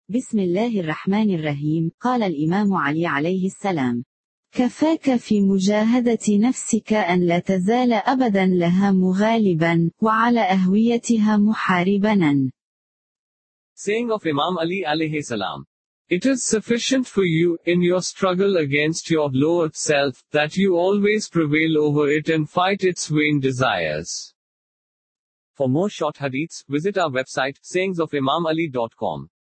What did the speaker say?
بسم الله الرحمن الرحيم. قال الإمام علي عليه السلام: كفاك في مجاهدة نفسك أن لا تزال أبدا لها مغالبا، وعلى أهويتها محاربا. Saying of Imam Ali alayhi salam. It is sufficient for you, in your struggle against your lower self, that you always prevail over it and fight its vain desires. For more short hadiths, visit our website, sayingsofimamali.com.